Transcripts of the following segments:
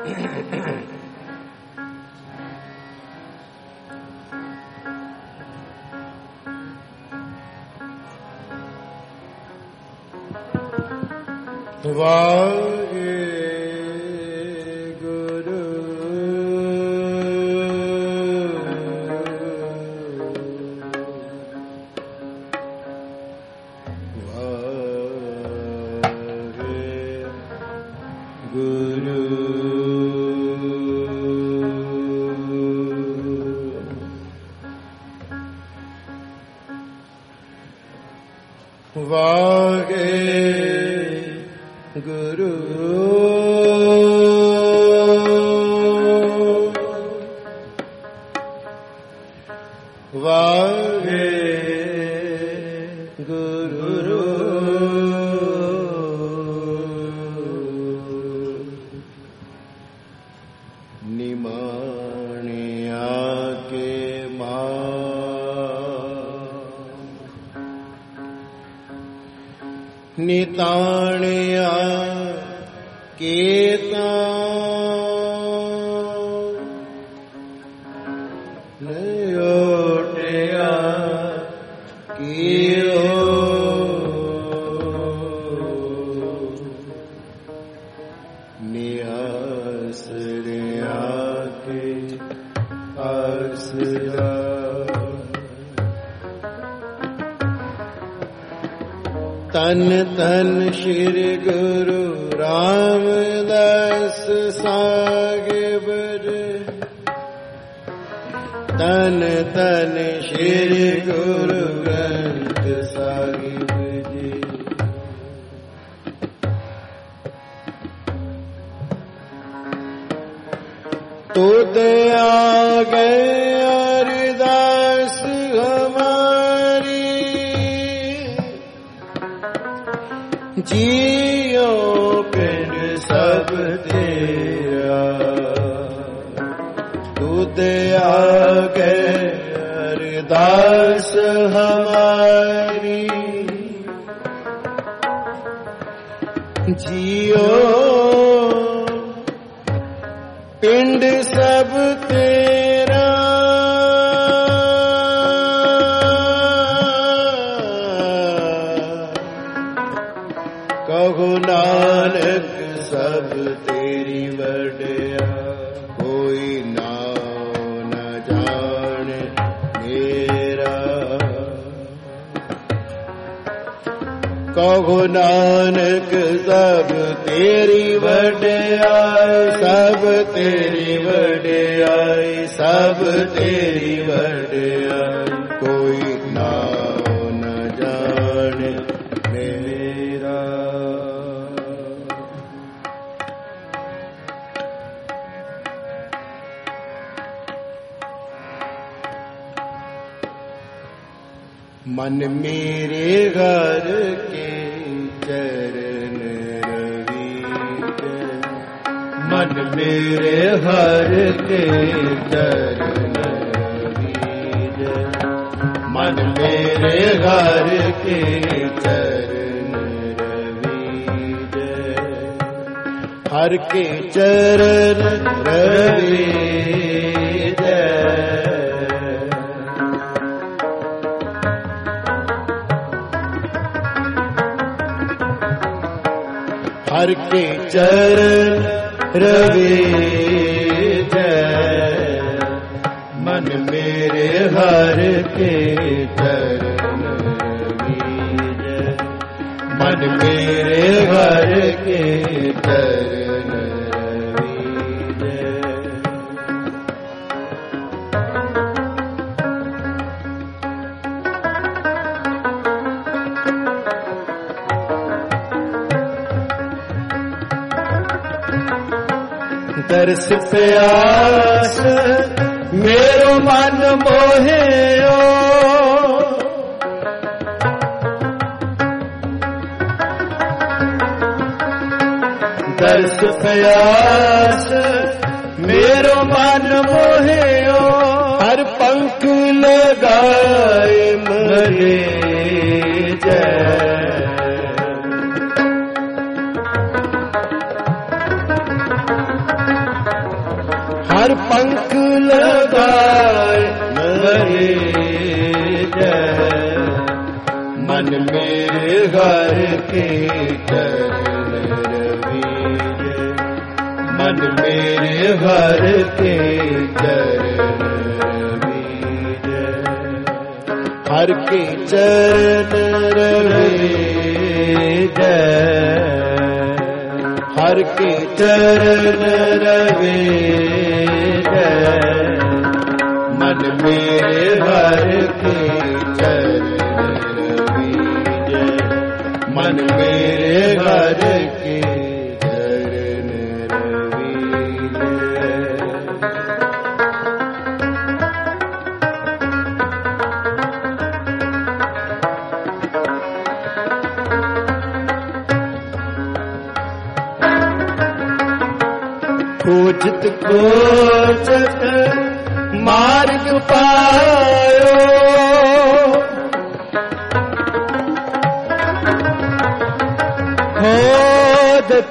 वाहे गुरु वाहे गुरु वाहे गुरु निमाणिया के निताणिया केता नयोटया कियो नियासरिया के आसरा तन तन श्री गुरु रामदास साहिब तन तन श्री गुरु ग्रंथ साहिब जी तुद आ गए अरदास हमारी जियो पिंड सब तेरा तुद आ गए अरदास हमारी जियो पिंड सब तेरा कहो नानक सब तेरी वड्या कोई नाम न जाने मेरा कहो नानक सब तेरी वड्याई सब तेरी वड्याई सब तेरी वड्याई कोई नाम न जाने मेरा मन मेरे घर के चरण रविज मन मेरे घर के चरण रविज मन मेरे घर के चरण रविज हर के चरण रविज हर के चरण रविज मन मेरे हर के चरण रविज मन मेरे हर के चरण रविज दर्श प्यास मेरो मन मोहियो दर्श प्यास मेरो मन मोहियो हर पंख लगाए मरे जय जय। मन मेरे घर के चरण रवि, मन मेरे घर के चरण रवि। हर के चरण रवि जय, हर के चरण रवि जय। मन मेरे घर के चरण रवि जय, मन मेरे घर के चरण रवि जय। खोजत खोजत मार्ग पायो, खोजत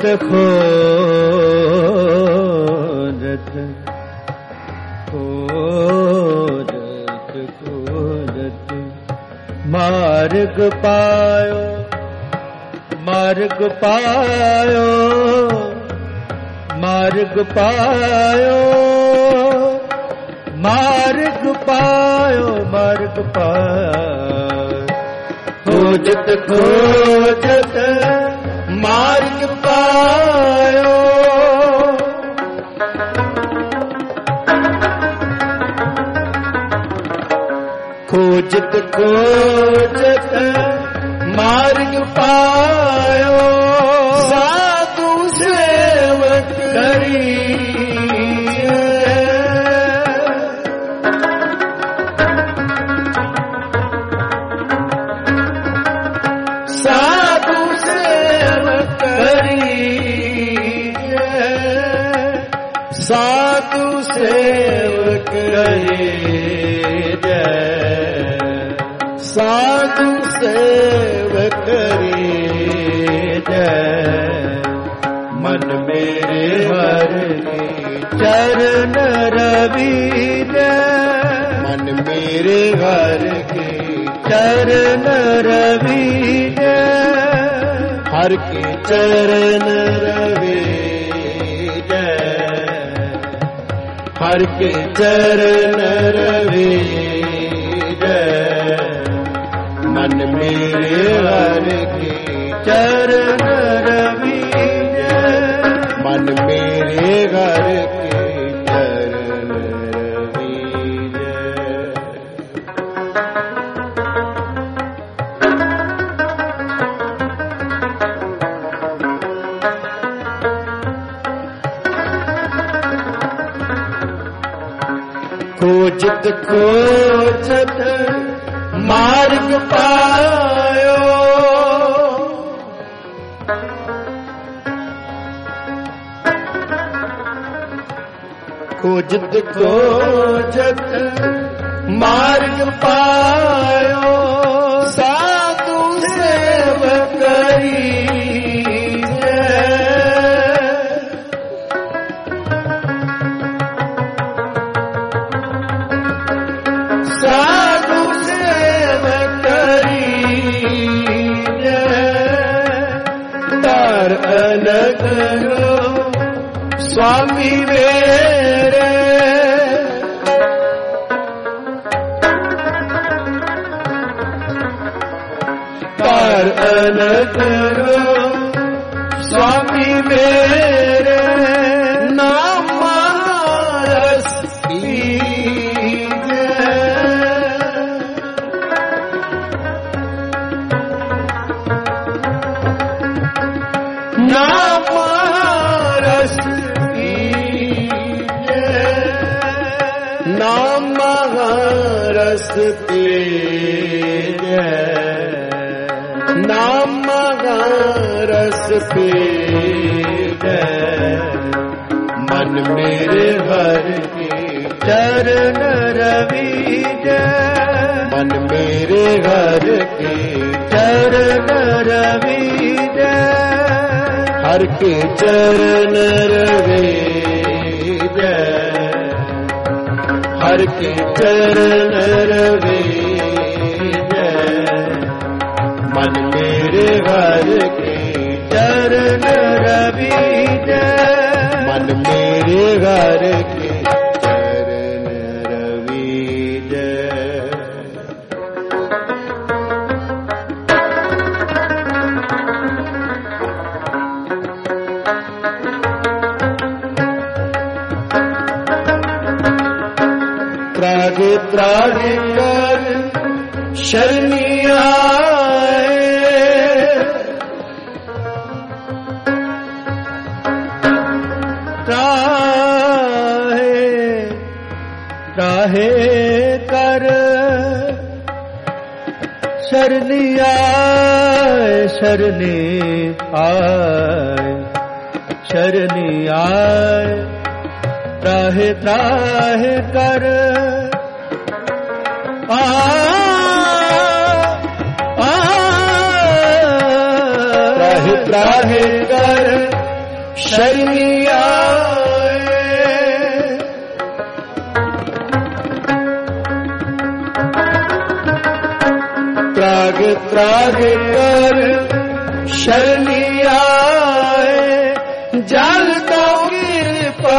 खोजत खोजत खोजत मार्ग पायो, मार्ग पायो, मार्ग पायो, मार्ग पायो, मार्ग पायो। खोजत खोजत मार्ग पायो, खोजत खोजत मार्ग पायो। साधु सेवक करी, साधु सेवक करी, साधु सेवक करी जय, साधु सेवक करी जय। मन मेरे हर के चरण रवि जय, मन मेरे घर के चरण रवि जय। हर के चरण रवि जय, हर के चरण रवि जय। मन मेरे हर के चरण रवि जय, मन मेरे घर के चरण रवि जय। खोजत खोजत मार्ग पायो, खोजत खोजत मार्ग पायो। साधु सेवक करी जय, साधु सेवक करी जय। तार अलग स्वामी मेरे, तार अलग स्वामी मेरे। नाम रस पीजे, नाम रस नाम रस पीजे, नाम रस पीजे। मन मेरे हर के चरण रवि जय, मन मेरे हर के चरण रवि जय। हर के चरण रवि जय, हर के चरण रवि चरण रविज मन मेरे घर के चरण रविज त्रागे त्रागे कर शरणी आए त्राहे कर शरणी आए शरणी आए शरणी आए त्राहे त्राहे कर त्राहे त्राहे कर शरणी आए त्राग त्राग कर शरणी आए जल दो कृपा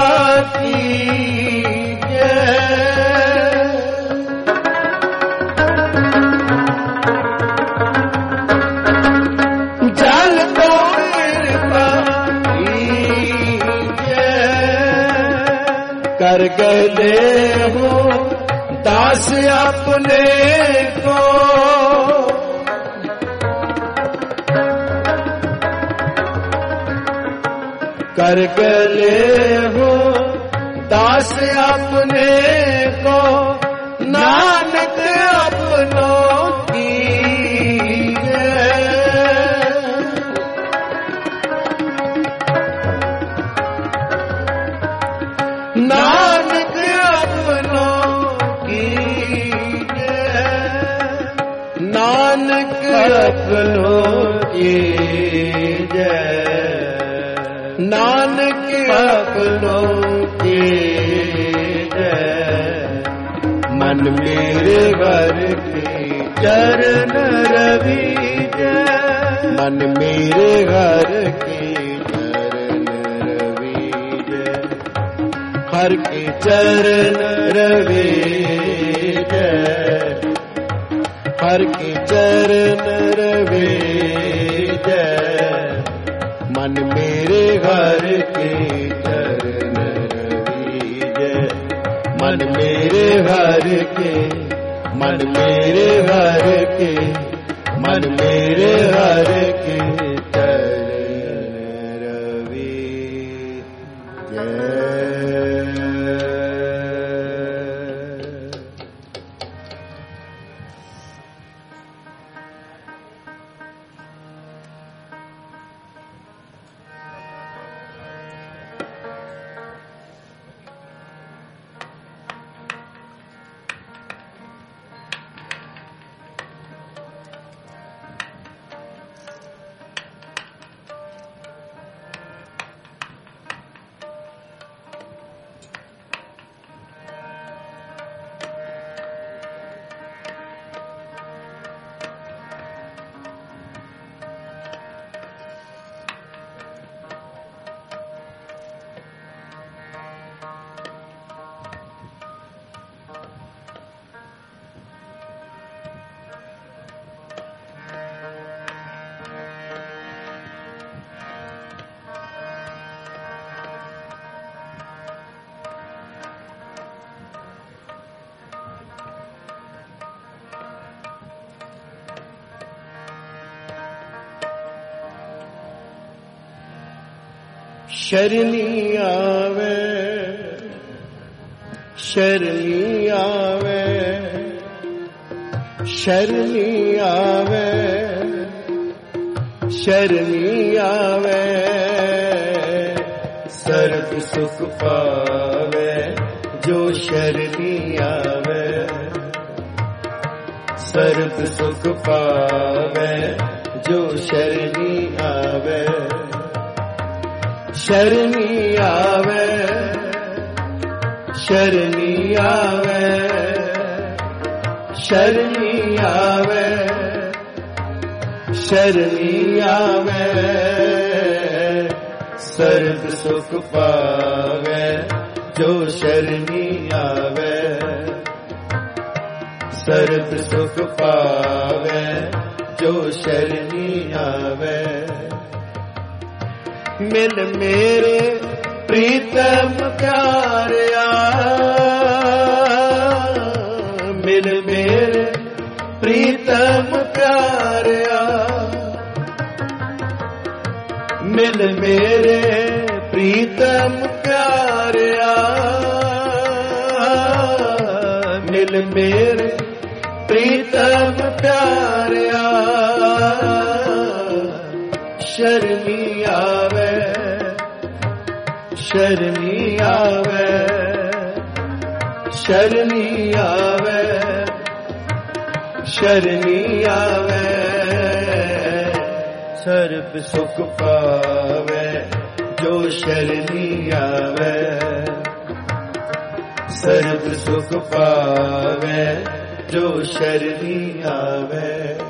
कर गए हो दास अपने को कर गए हो दास अपने को नानक अपनों की नानक अपनों की नानक अपनों की नानक अपनों की मन मेरे घर के चरण रविज मन मेरे घर के चरण रविज हर के चरण रविज हर के चरण रविज मन मेरे घर के चरण रविज मन मेरे घर के मन मेरे घर के मन मेरे घर के चरण रविज शरणी आवे शरणी आवे शरणी आवे शरणी आवे सर्व सुख पावे जो शरणी आवे सर्व सुख पावे जो शरणी आवे शरणी आवे शरणी आवे शरणी आवे शरणी आवे, सर्ब सुख पावे जो शरणी आवे, सर्ब सुख पावे जो शरणी आवे। मिल मेरे प्रीतम प्यारिया, मिल मेरे प्रीतम प्यारिया, मिल मेरे प्रीतम प्यारिया, मिल मेरे प्रीतम प्यारिया। शरणी आवे, शरणी आवे, शरणी आवे, शरणी आवे, सर्ब सुख पावे जो शरणी आवे, सर्ब सुख पावे जो शरणी आवे।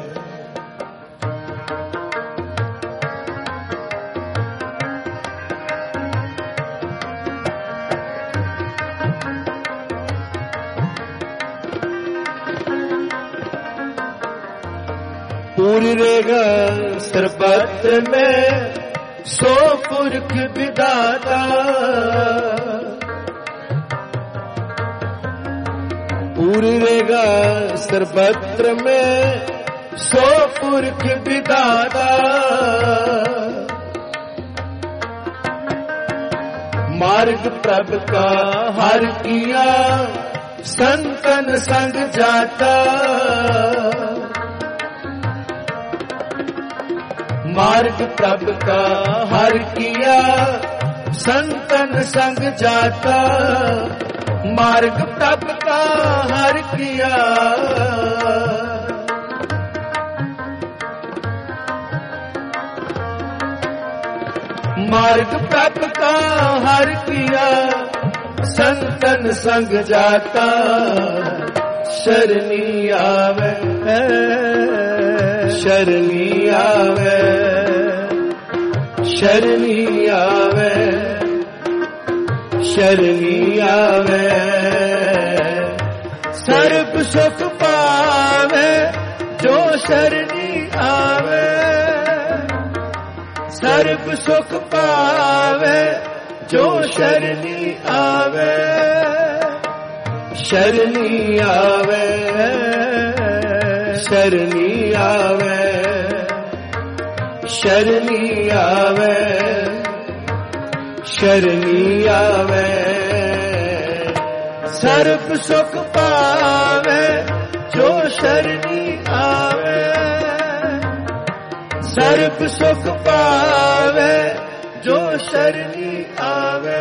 पूरेगा सर्वत्र में सो पुरख विधाता, पूरेगा सर्वत्र में सो पुरख विधाता। मार्ग प्रभ का हर किया संतन संग जाता, मार्ग प्रभ का हर किया संतन संग जाता, मार्ग प्रभ का हर किया, मार्ग प्रभ का हर किया संतन संग जाता। शरणी आवे, शरणी आवे, शरणी आवे, शरणी आवे, सर्ब सुख पावे जो शरणी आवे, सर्ब सुख पावे जो शरणी आवे, शरणी आवे, शरणी आवे, शरणी आवे, शरणी आवे, सर्ब सुख पावे जो शरणी आवे, सर्ब सुख पावे जो शरणी आवे।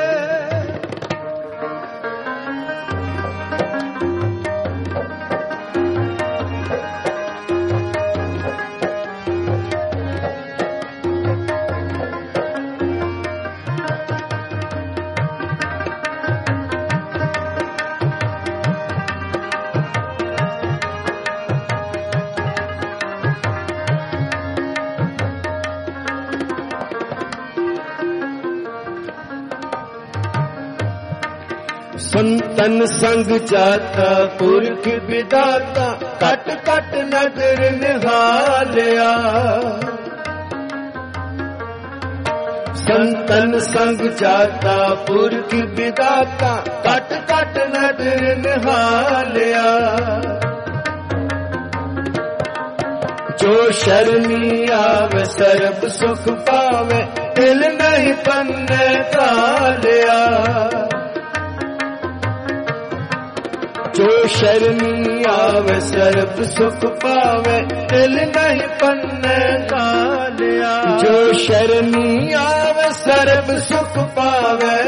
संतन संग जाता पुरख विधाता, कट कट नजर निहालिया, संतन संग जाता पुरख विधाता, कट कट नजर निहालिया। जो शरणी आवे सर्ब सुख पावे, दिल नहीं पन्ने कालिया। जो शरणी आवे सर्ब सुख पावे, दिल नहीं पन्ने कालिया। जो शरणी आवे सर्ब सुख पावे,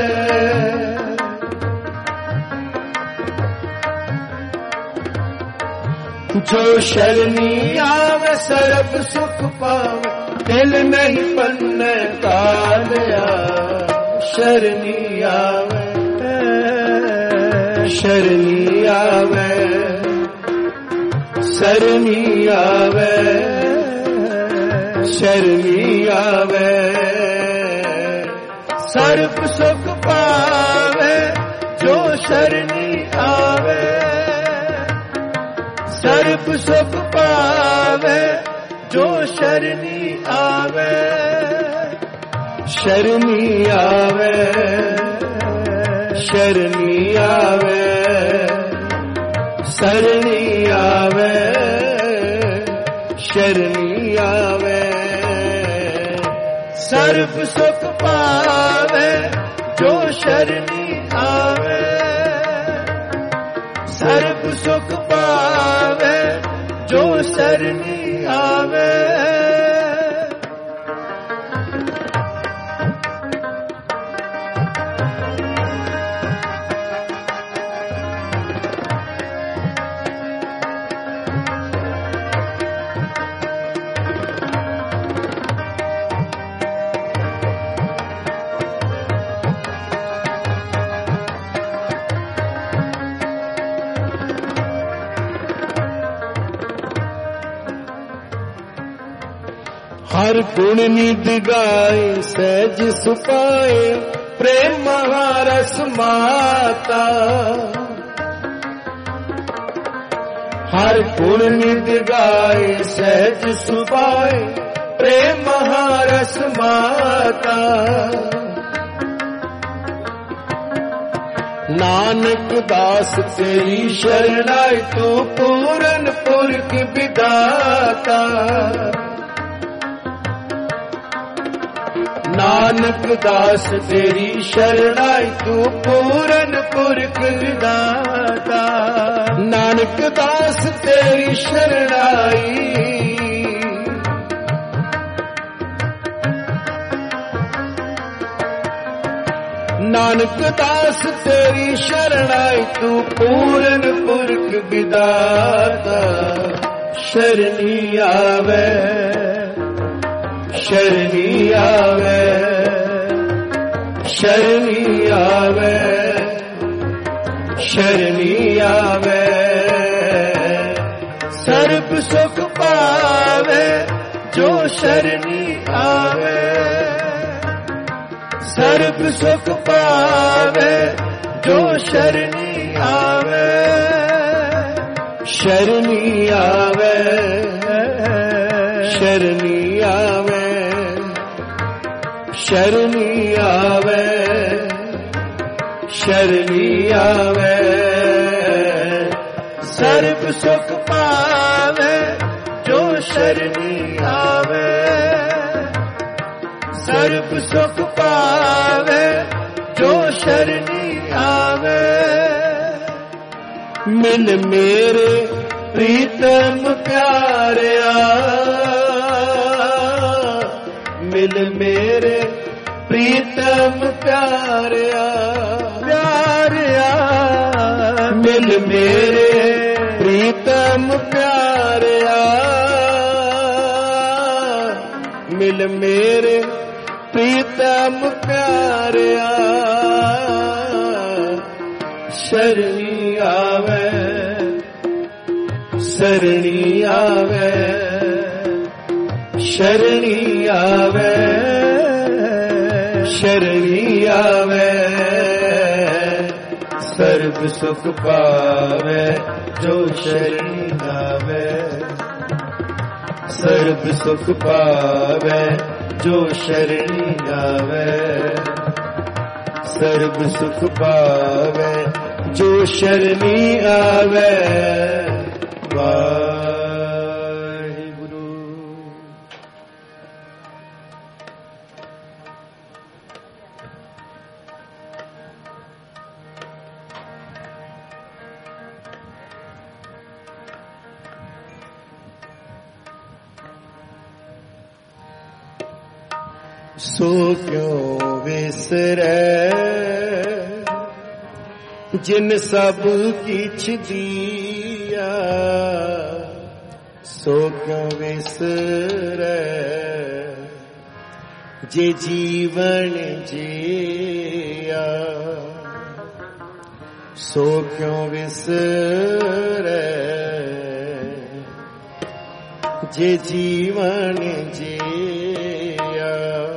जो शरणी आवे सर्ब सुख पावे, दिल नहीं पन्ने कालिया। शरणी आवे, शरणी आवे, शरणी आवे, शरणी आवे सर्ब सुख पावे जो शरणी आवे सर्ब सुख पावे जो शरणी आवे शरणी आवे शरणी आवे शरणी आवे शरणी आवे सर्ब सुख पावे जो शरणी आवे सर्ब सुख पावे जो शरणी आवे हर गुण निध गाए सहज सुपाए प्रेम महारस माता हर गुण निध गाए सहज सुपाए प्रेम महारस माता नानक दास तेरी शरणाई तू पूरन पुरख विधाता नानक दास तेरी शरणाई तू पूरन पुरख विधाता नानक दास तेरी शरणाई नानक दास तेरी शरणाई तू पूरन पुरख विधाता शरणी आवे शरणी आवे शरणी आवे शरणी आवे सर्ब सुख पावे जो शरणी आवे सर्ब सुख पावे जो शरणी आवे शरणी आवे शरणी आवे शरणी आवे शरणी आवे सर्ब सुख पावे जो शरणी आवे सर्ब सुख पावे जो शरणी आवे मिल मेरे प्रीतम प्यारिया मिल मेरे प्रीतम प्यारिया प्यारिया मिल मेरे प्रीतम प्यारिया मिल मेरे प्रीतम प्यारिया शरणी आवे शरणी आवे शरणी आवे शरणी आवे सर्ब सुख पावे जो शरणी आवे सर्ब सुख पावे जो शरणी आवे सर्ब सुख पावे जो शरणी आवे सो क्यों विसरै जिन सब किछ दिया सो क्यों विसरै जे जीवन जिया सो क्यों विसरै जे जीवन जिया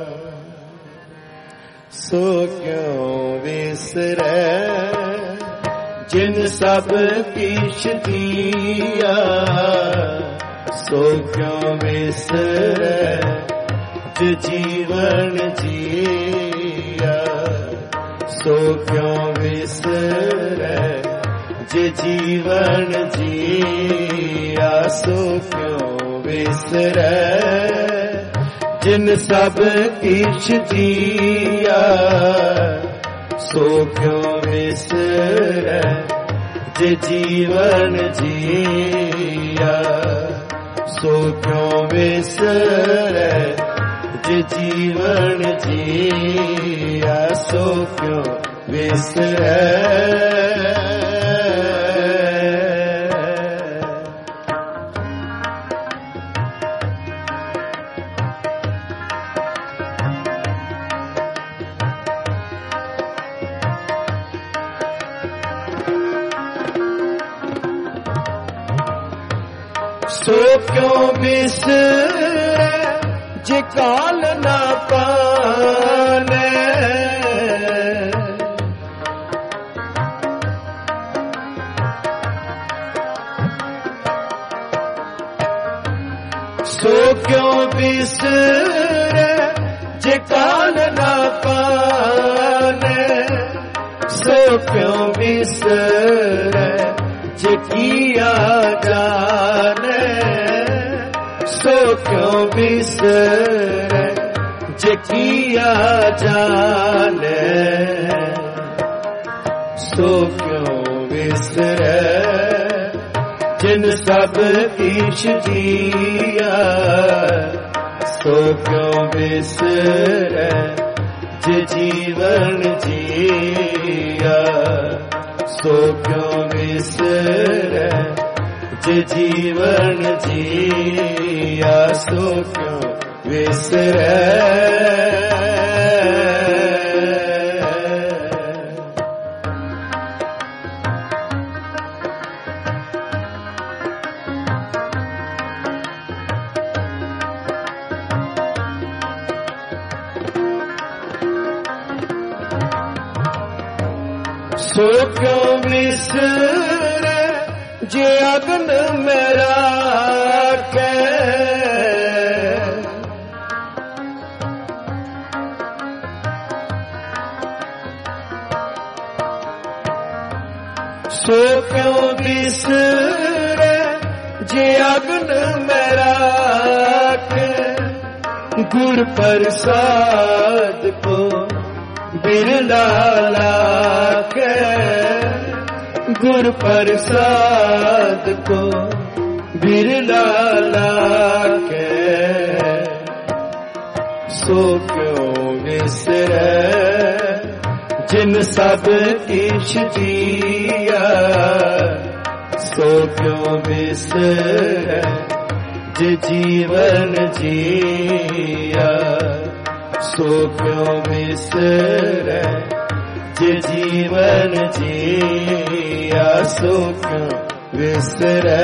सो क्यों विसरै जिन सब किश दिया सो क्यों विसरै जे जीवन जिया सो क्यों विसरै जे जीवन जिया सो क्यों विसरै जिन सब किश दिया सो क्यों विसरै जे जीवन जिया सो क्यों विसरै जे जीवन जिया सो क्यों विसरै सो क्यों विसरै जे काल न पाने सो क्यों विसरै जे काल न पाने सो क्यों विसरै जे किया जाने सो क्यों विसरै जे किया जाने सो क्यों विसरै जिन सब किश दिया सो क्यों विसरै जे जीवन जिया सो क्यों विसरै जे जीवन जिया सो क्यों विसरै सो क्यों विसरै जे अग्न में राखे सो क्यों विसरै जे अग्न में राखे गुर प्रसाद को बिरला लाके गुर प्रसाद को बिरला लाके सो क्यों विसरै जिन सब किश दिया सो क्यों विसरै जे जीवन जिया सो क्यों विसरै जे जीवन जिया सो क्यों विसरै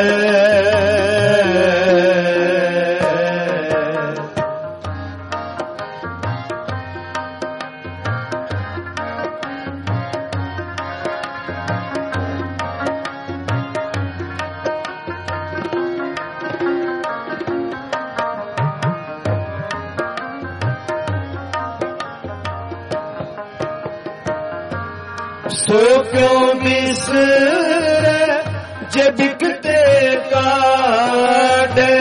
सो क्यों विसरै जे बिकते काटे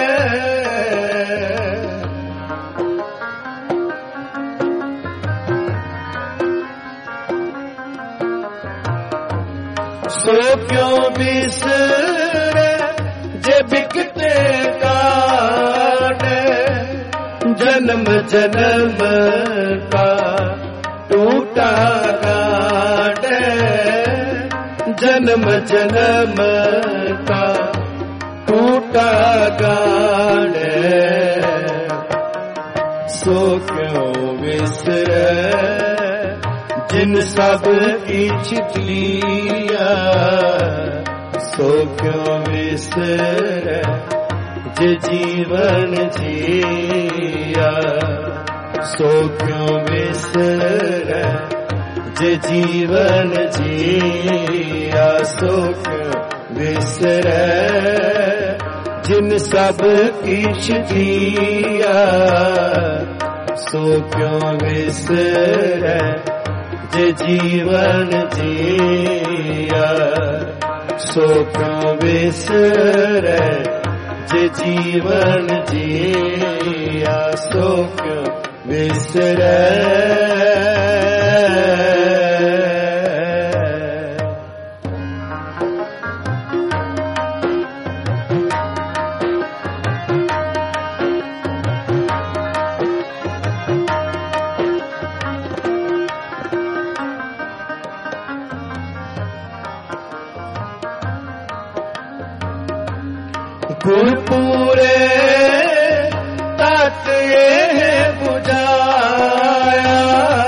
सो क्यों विसरै जे बिकते काटे जन्म जन्म का टूटा गाड़े जन्म जन्म का टूटा गाड़े सो क्यों विसरै जिन सब किछ लिया सो क्यों विसरै जे जीवन जिया सो क्यों बिसरै, जे जीवन जिया सो क्यों बिसरै, जिन सब किछ दिया सो क्यों बिसरै, जे जीवन जिया सो क्यों बिसरै, जे जीवन जिया सो क्यों बिसरै। गुरपुरे तत ये बुझाया,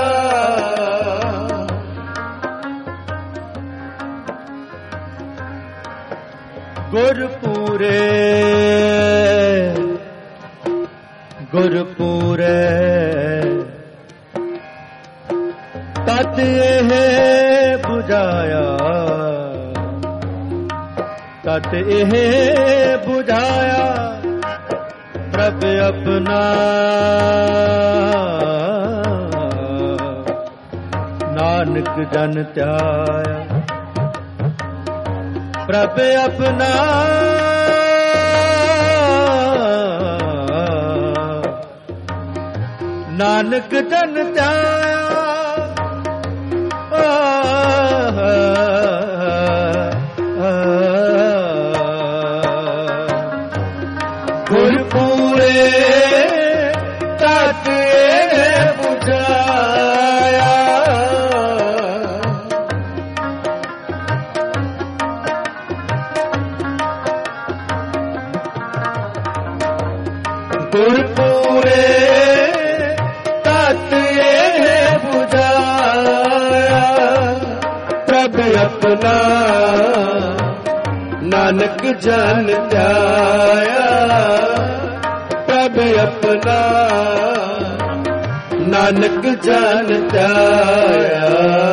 गुरपुरे गुरपुरे तत ये बुझाया, तत यह बुझाया प्रभ अपना, नानक जन त्याया प्रभ अपना, नानक जन त्याया। गुरपुरे तत ये बुझाया, गुरपुरे तत ये बुझाया प्रभ अपना, नानक जन त्याया प्रभ अपना, नानक जन त्याया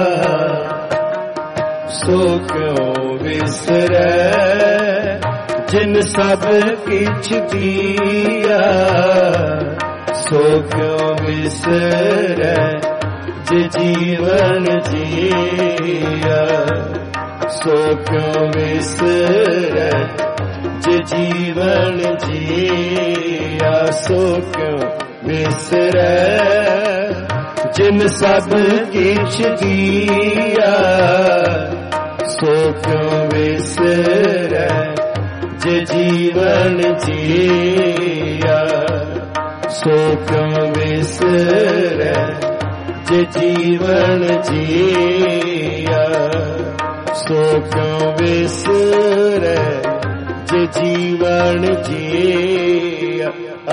सो क्यों बिसरै, जिन सब किछ दिया सो क्यों बिसरै, जे जीवन जिया सो क्यों बिसरै, जे जीवन जिया सो क्यों बिसरै, जिन सब किछ दिया सो क्यों बिसरै, जे जीवन जिया सो क्यों बिसरै, जे जीवन जिया सो क्यों बिसरै, जे जीवन जिया।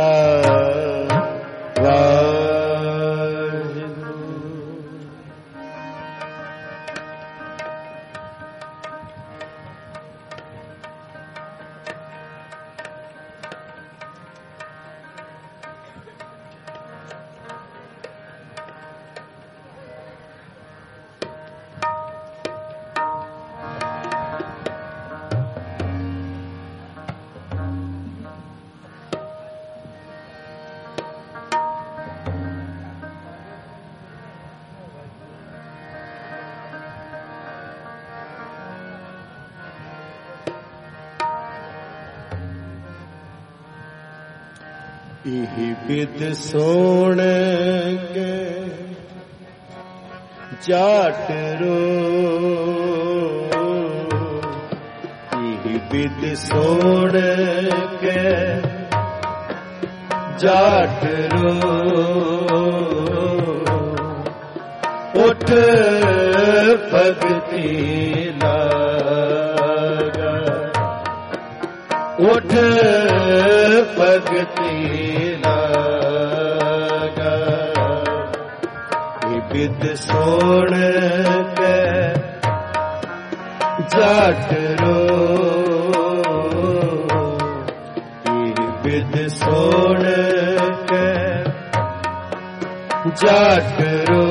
इहि बिद सोण के जाट रो, इहि बिद सोण के जाट रो, उठ भगति लागा, उठ भगति लागा, बिद सोण के जाट रो, बिद सोण के जाट रो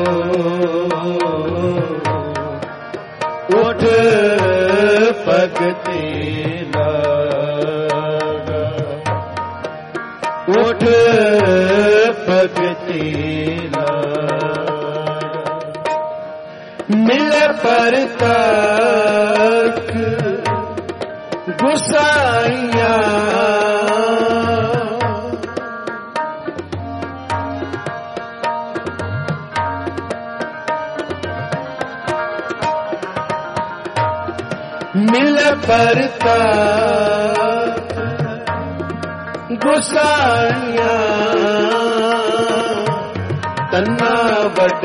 उठ भगति लागा उठ भगति लागा मिल परतक गुसाइया मिल परतक गुसाइया तन्ना वड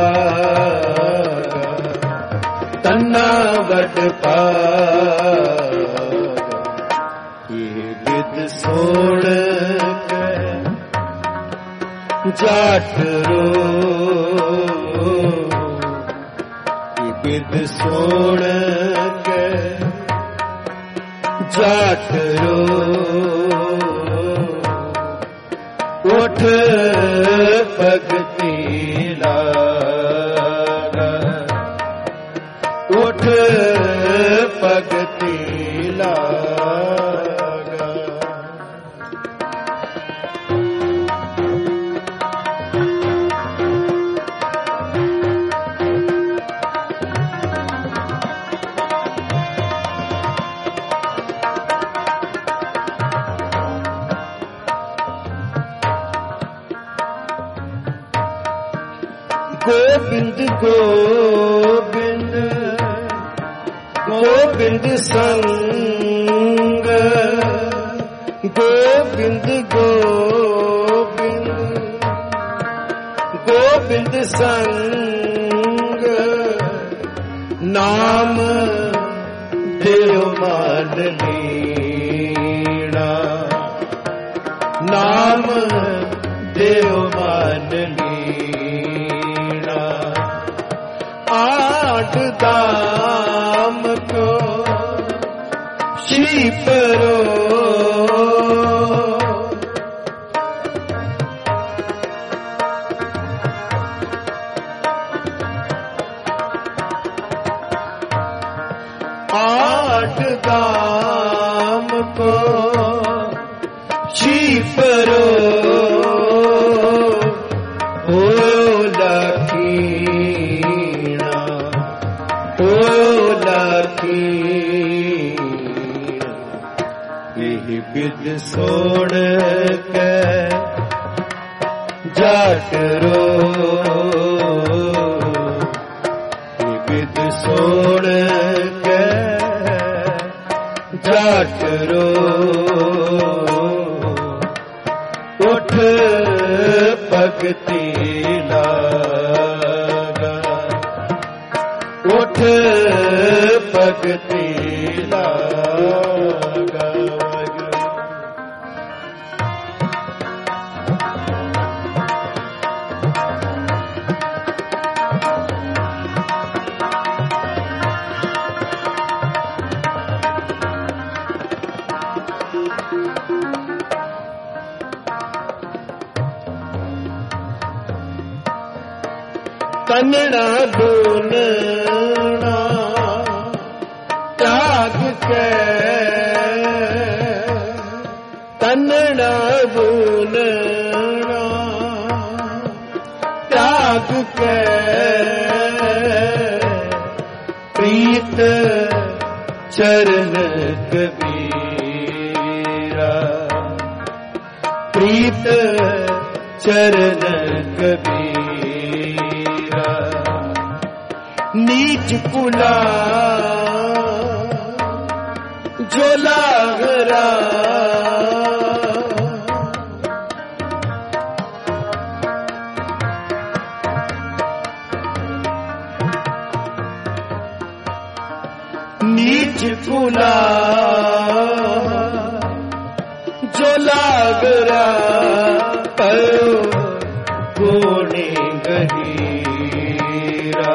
पागा तन्ना वड पागा ये बिद सोण के जाट रो ये बिद सोण के जाट रो उठ भगति लागा उठ भगति लागा गोविंद गोविंद गोविंद संग गोविंद गोविंद गोविंद संग नाम देव मान लीना नाम देव मान लीना आठ दाम को शीपरो आठ दाम को शीपरो ओ लकीना ओ लकीना यही बिद सोण के जाट रो यही बिद सोण के जाट रो उठ भगति लागा उठ भगति लागा तनड़ा दूनना त्याग के तनड़ा दूनना त्याग के प्रीत चरण कबीरा प्रीत चरण कबीरा नीच कुला जो लागरा नीच कुला जो लागरा पयो गोने गहीरा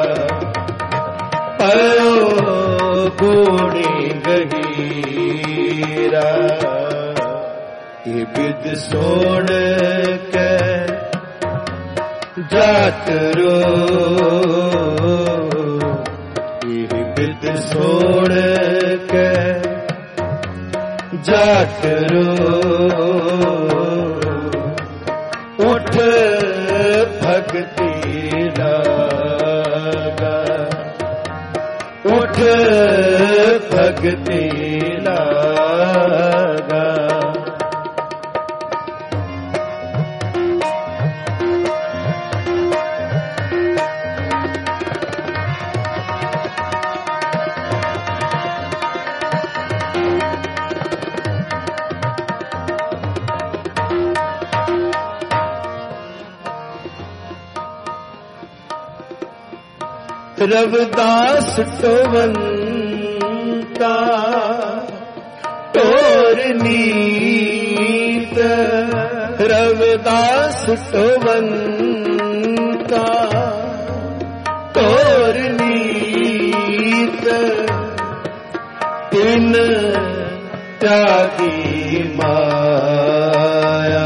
पयो गोने गहीरा ये बिद सोड़ के जात रो, ये बिद सोड़ के जात रो, उठ भक्ति लागा, उठ भक्ति लागा। रविदास टोवंता टोर नीत, रविदास टोवंता टोर नीत, तिन त्यागी माया,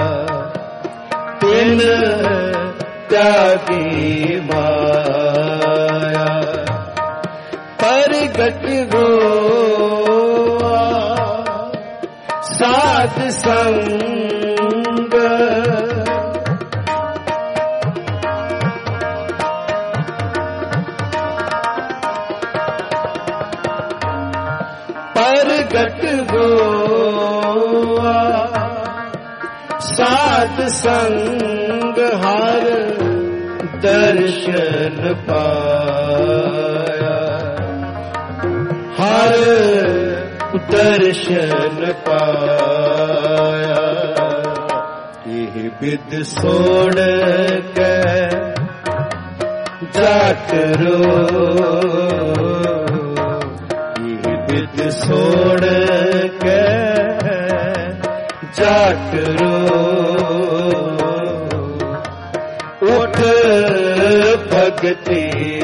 तिन त्यागी माया, परगट गोआ साध संग, परगट गोआ साध संग, हर दर्शन पाया, हर दर्शन पाया। यह बिद सोड़ के जात रो, यह बिद सोड़ के जात रो, उठ भक्ति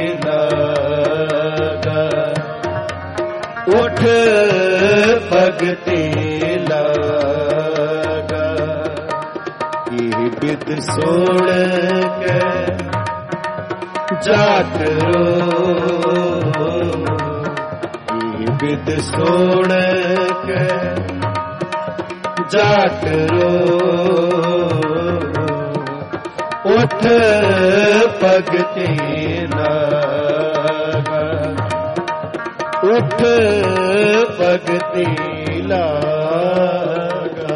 लागा, उठ भक्ति लागा। ये बिद सोड़ के जात रो, ये बिद सोड़ के जात रो, उठ भक्ति लागा, उठ भक्ति लागा।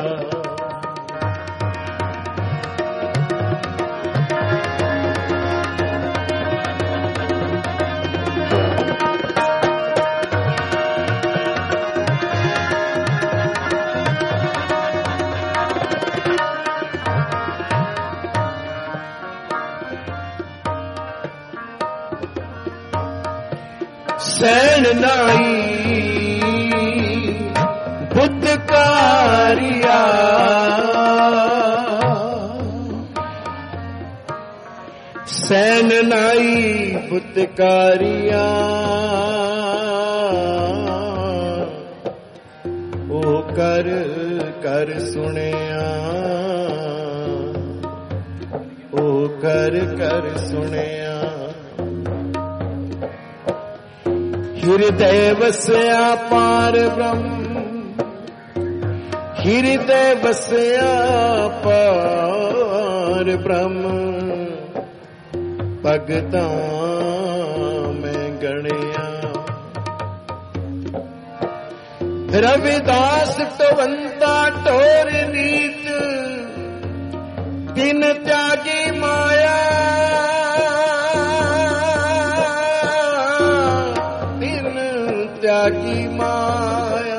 सैन नाई बुद्धकारिया, सैन नाई बुद्धकारिया, ओ कर कर सुनिया, ओ कर कर सुनिया। हृदय वसया पार ब्रह्म, हृदय वसया पार ब्रह्म, भगतां में गणिया। रविदास टोवंता टोर नीत, तिन त्यागी माया, त्यागी माया,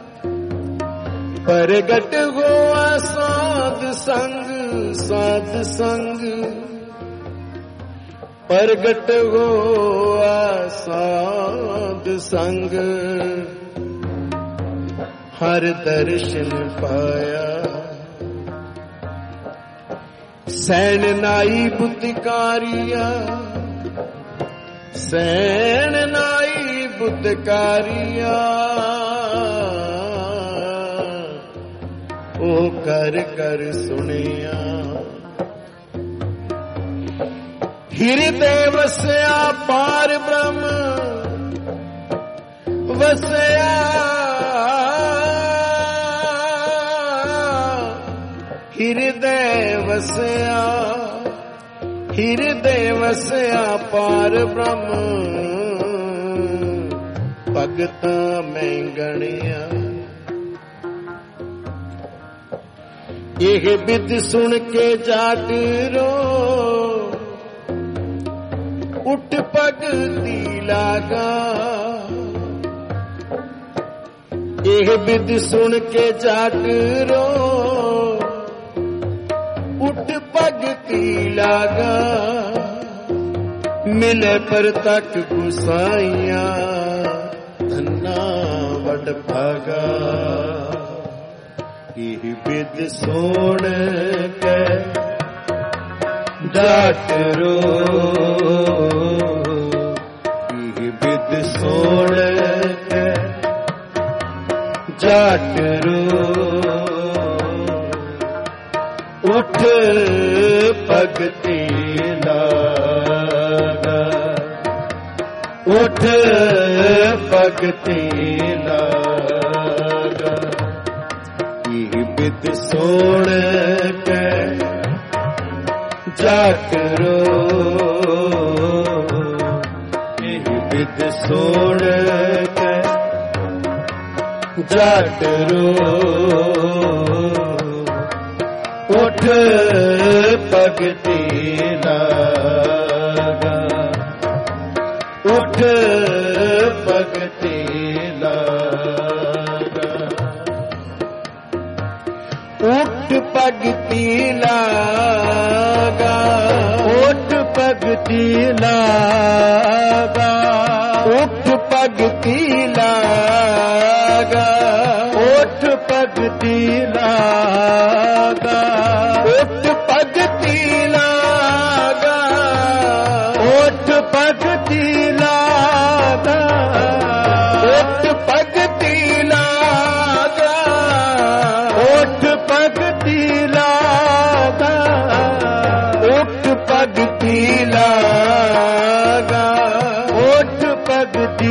परगट हुआ साध संग, साध संग, परगट हुआ साध संग, हर दर्शन पाया। सैन नाई बुद्धकारिया, सैन नाई बुद्धकारिया, ओ कर कर सुनिया। हृदय वसया पार ब्रह्म वसया, हृदय वसया, हृदय वसया पार ब्रह्म भगता मैं गणिया। यह बिद सुन के जाट रो उठ पगती लागा। यह बिद सुन के जाट रो उठ पगती लागा। मिले पर तक गुसाइया धन्ना वड भागा। यह बिद सोण के जाट रो, यह बिद सोण के जाट रो उठ पगती लागा। उठ पगती लागा। यह बिद सोण के जाट रो, यह बिद सोण के जाट रो उठ पगती लागा। उठ पगती लागा। उठ पगती लागा। उठ पगती लागा। उठ पगती लागा। उठ पगती लागा। उठ पगती लागा। उठ पगती लागा। उठ पगती लागा। उठ पगती लागा। उठ पगती लागा। उठ पगती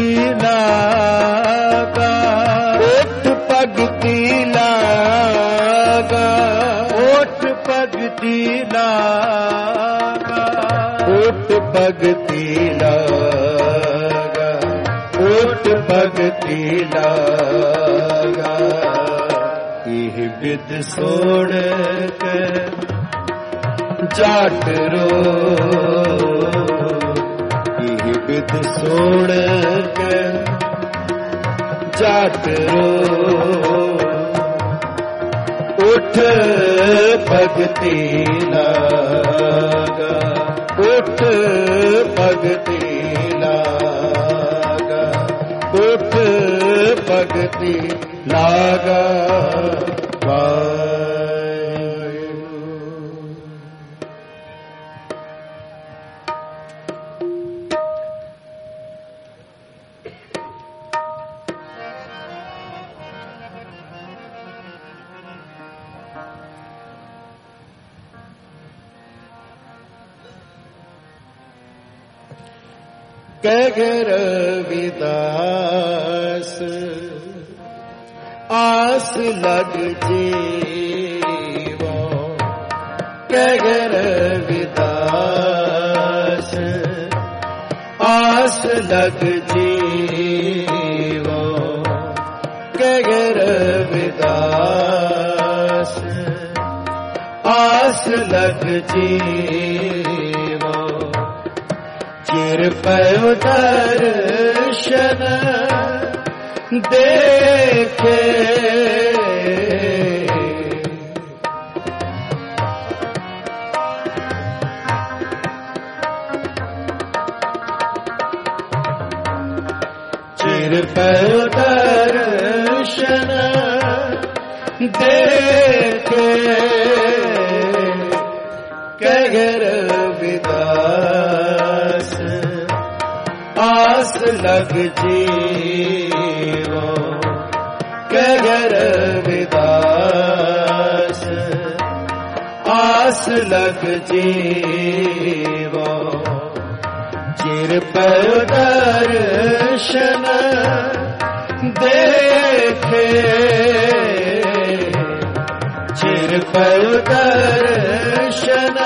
लागा। उठ पगती लागा। उठ पगती लागा। उठ पगती लागा। उठ पगती लागा। यह बिद सोण के जाट रो, यह बिद सोण के जाट रो उठ पगती लागा। उठ पगती लागा। उठ पगती लागा। कगर विदास आस लग जीवो। कगर विदास आस लग जीवो। कगर विदास आस लग जीवो। चिर पयो दर्शन देखे। चिर पयो दर्शन देखे। कगर विदास आस लग जीवो। कगर विदास आस लग जीवो चिर पर दर्शन देखे चिर पर दर्शन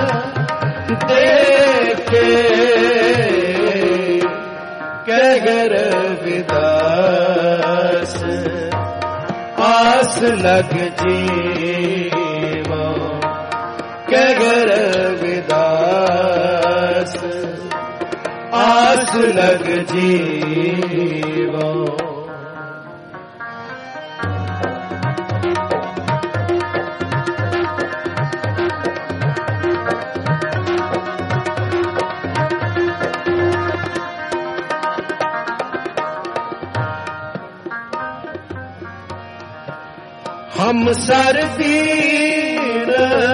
देखे कह रविदास आस लग जीवो कह रविदास आस लग जीवो। हम सर दीन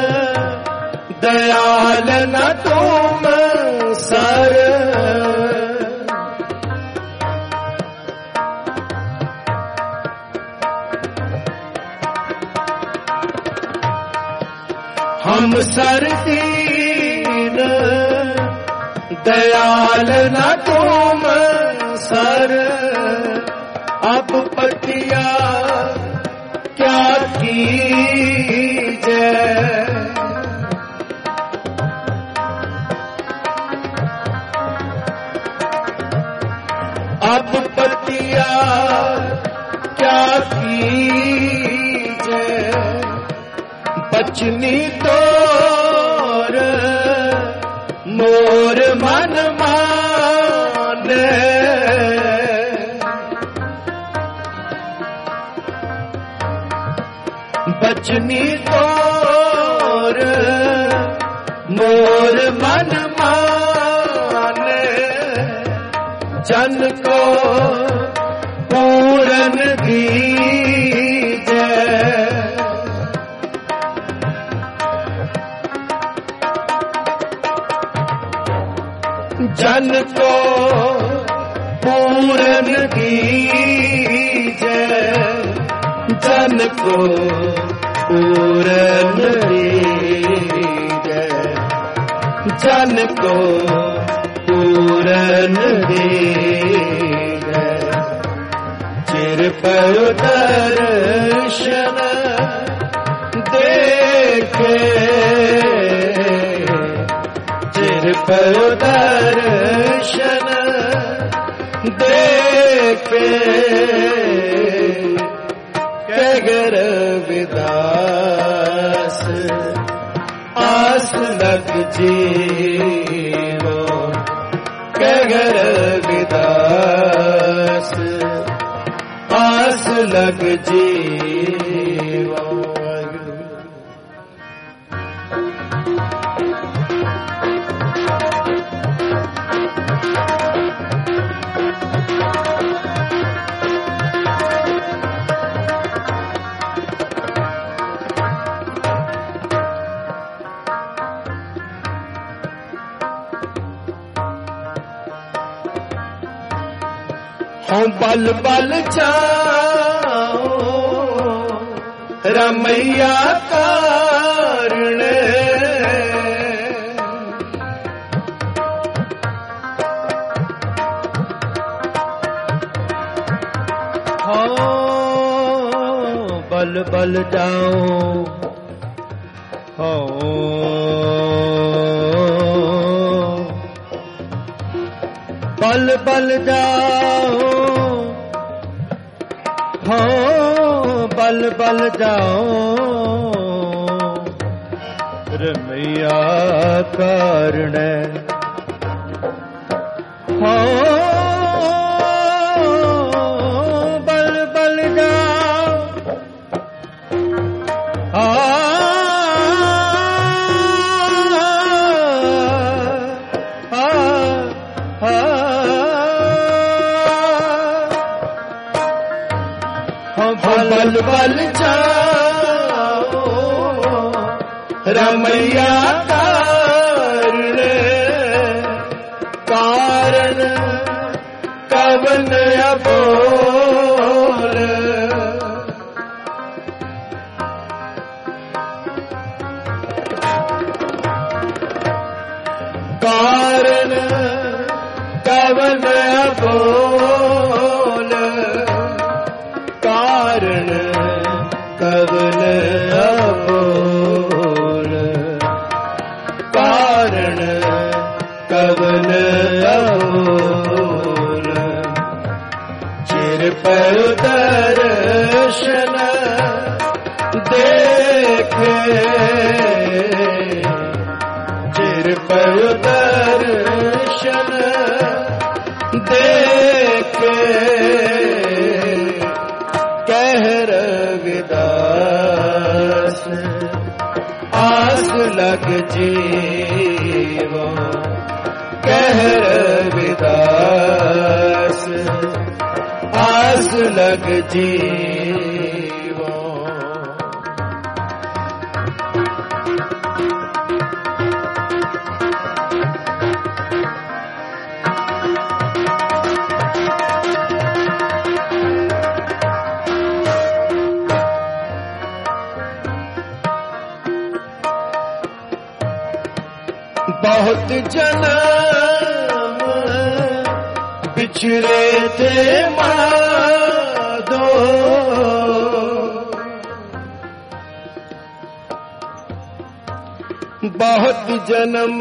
दयाल न तुम सर हम सर दीन दयाल न तुम सर अब पतिया क्या कीजे अब पतिया क्या कीजे बचनी तोर मोर मन माने बचनी तोर मोर मन माने जन को पूरन दीजे जन को पूरन दीजे जन को पूरन दीजे जन को पूरन दीजे चिर पर दर्शन देखे चिर पर दर्शन देखे कह रविदास आस लग जीवो कह रविदास आस लग जीवो। हम बल बल जाओ रमैया कारण हो बल बल जाओ हो बल बल जाओ हो बल बल जाओ रमैया कारण हो बल बल जाओ बल बल जाओ रमैया कारण कारण कवन अबोल कारण कवन अबोल, कारण कवन अबोल, कारण कवन अबोल। चिर पर दर्शन देखे, चिर पर दर्शन देखे, कह रविदास आस लग जीवो, कह रविदास आस लग जीवो। बहुत जन्म बिछड़े थे माधो, बहुत जन्म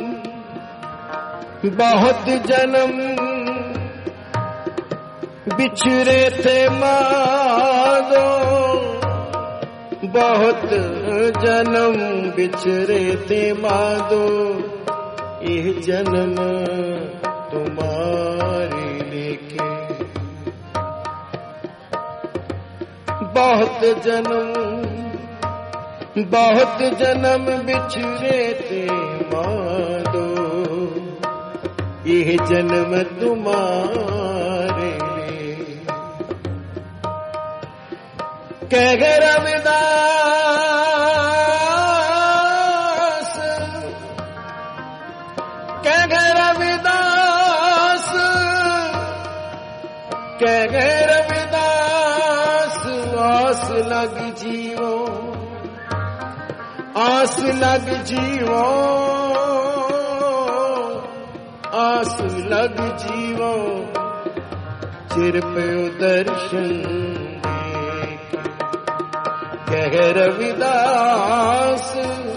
बिछड़े थे माधो, बहुत जन्म बिछड़े थे माधो, यह जन्म तुम्हारे लेके। बहुत जन्म बिछड़े थे माधो, यह जन्म तुम्हारे लिए। कह रविदास, कह रविदास, कह रविदास आस लग जीवो, आस लग जीवो, आस लग जीवो। चिर पे दर्शन कह रविदास,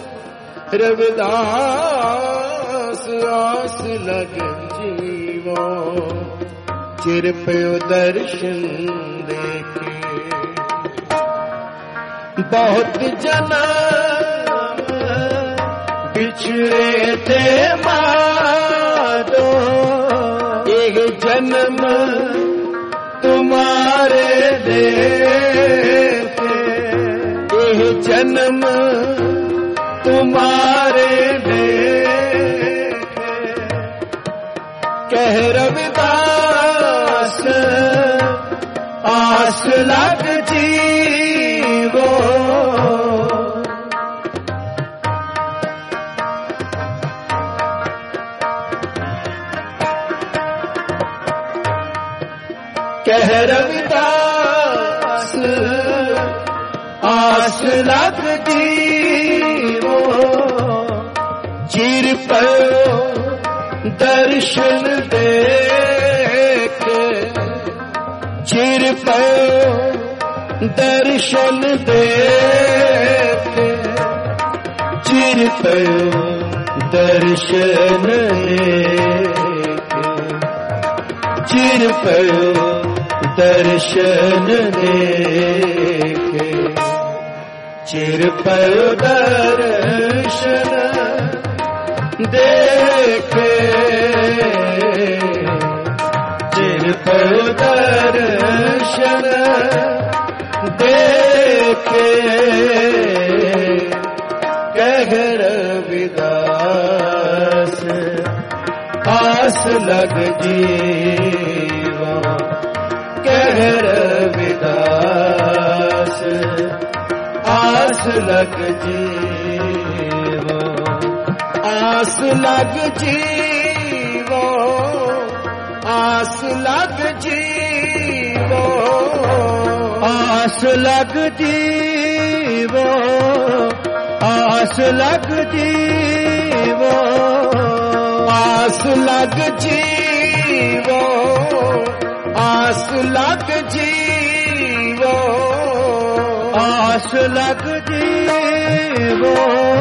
रविदास आस लग जीवो, चिर पे दर्शन देखे। बहुत जन्म बिछड़े थे माधो, एक जन्म तुम्हारे देखे, एक जन्म तुम्हारे देखे। कह रविदास आस लग जीवो, कह रविदास आस लग जीवो। चिर पर दर्शन देखे, चिर पर दर्शन देखे, चिर पर दर्शन देखे, चिर पर दर्शन देखे, चिर पर दर्शन देखे, चिर पर दर्शन देखे। कह रविदास आस लग जीवा, कह रविदास आस लग जीवो, आस लग जीवो, आस लग जीवो, आस लग जीवो, आस लग जीवो। आस लग जीवो, आस लग जीवो, आस लग जीवो,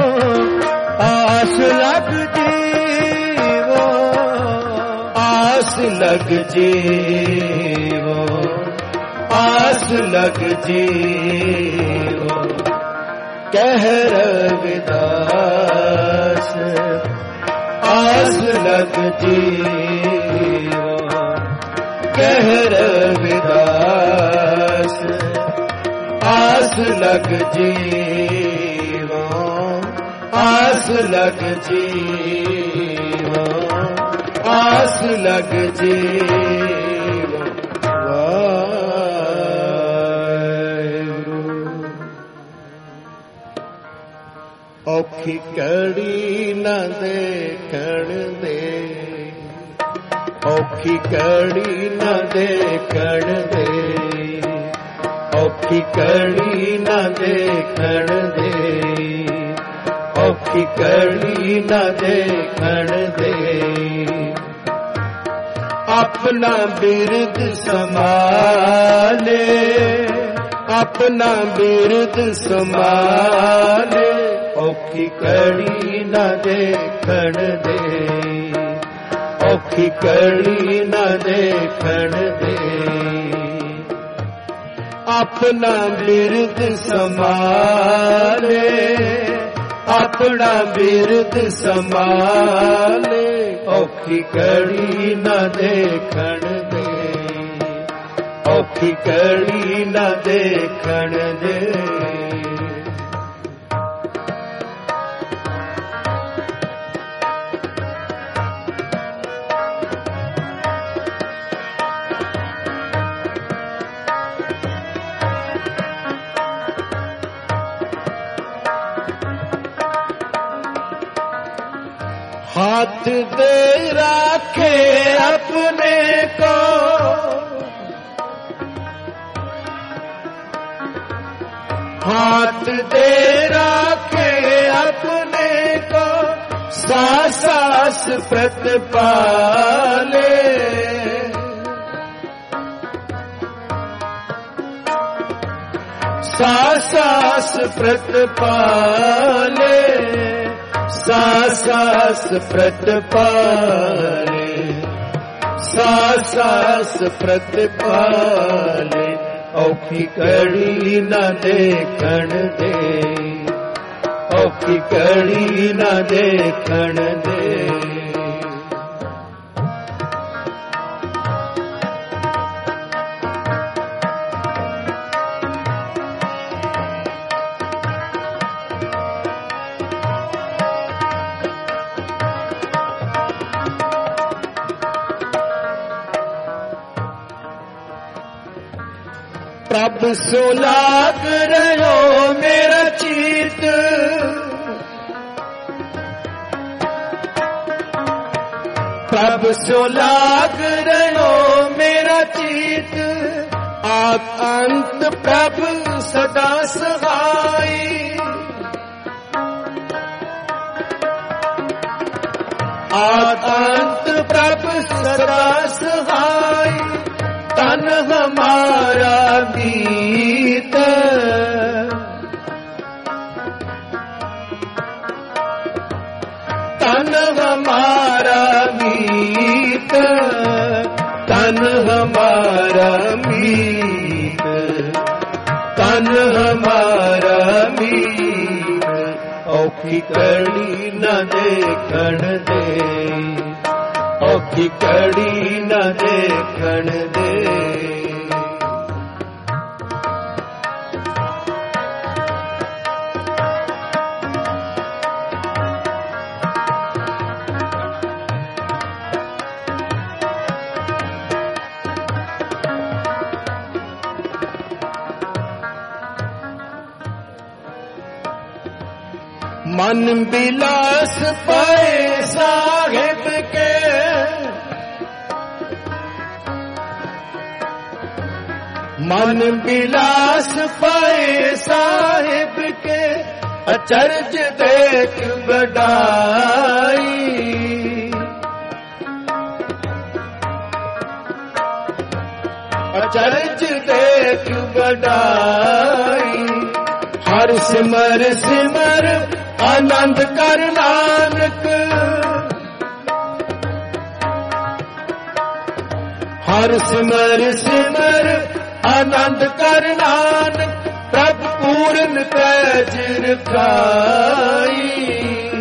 आस लग जीवो, आस लग जीवो, आस लग जीवो। कह रविदास आस लग जीवो, कह रविदास आस लग जीवो, आस लग जीवो, आस लग जीवो। वाहिगुरु। औखी कड़ी न देखण दे, औखी कड़ी न देखण दे, औखी कड़ी न देखण दे, औखी कड़ी न देखण दे। अपना बिरद संभाले, अपना बिरद संभाले, औखी कड़ी न देखण दे, औखी कड़ी न देखण दे। अपना बिरद संभाले, अपना बिरद संभाले, औखी कड़ी न देखण दे, औखी कड़ी न देखण दे। हाथ दे राखे अपने को, हाथ दे राखे अपने को, सास सास प्रतिपाले, सास सास प्रतिपाले, सास सास प्रतिपाले, सास सास प्रतिपाले। औखी कड़ी न देखण दे, औखी कड़ी न देखण दे। प्रभ सो लाग रहो मेरा चीत, प्रभ सो लाग रहो मेरा चीत। आद अंत प्रभ सदा सहाय, आद अंत प्रभ सदा सहाय। तन हमारा मीत, तन हमारा मीत, तन हमारा मीत, तन हमारा मीत। औखी कड़ी न देखण दे, औखी कड़ी न देखण दे। मन बिलास पाए साहिब के, मन बिलास पाए साहिब के। अचरज देख बड़ाई, ਅਚਰਜ ਦੇਖ ਵਡਾਈ। ਹਰ ਸਿਮਰ ਸਿਮਰ ਆਨੰਦ ਕਰ ਨਾਨਕ, ਹਰ ਸਿਮਰ ਸਿਮਰ ਆਨੰਦ ਕਰ ਨਾਨਕ। ਪ੍ਰਭ ਪੂਰਨ ਪੈਜ ਰਖਾਈ,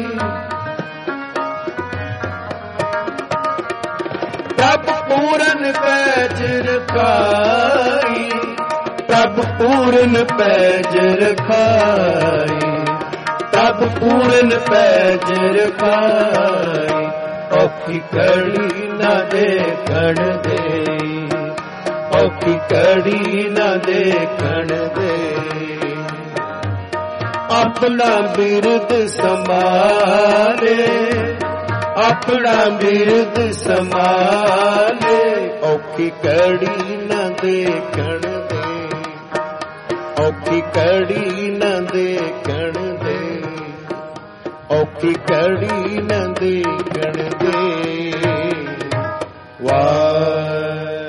ਪ੍ਰਭ ਪੂਰਨ ਪੈਜ ਰਖਾਈ, ਪ੍ਰਭ ਪੂਰਨ ਪੈਜ ਰਖਾਈ, ਪ੍ਰਭ ਪੂਰਨ ਪੈਜ ਰਖਾਈ। ਔਖੀ ਘੜੀ ਨਾ ਦੇਖਣ ਦੇਈ, ਔਖੀ ਘੜੀ ਨਾ ਦੇਖਣ ਦੇ। ਆਪਣਾ ਬਿਰਦ ਸਮਾਲੇ, ਆਪਣਾ ਬਿਰਦ ਸਮਾਲੇ। ਔਖੀ ਘੜੀ ਨਾ ਦੇਖਣ ਦੇ, ਔਖੀ ਘੜੀ ਨਾ ਦੇਖਣ ਦੇ, ਔਖੀ ਘੜੀ ਨਾ ਦੇਖਣ ਦੇ। ਵਾਹਿਗੁਰੂ।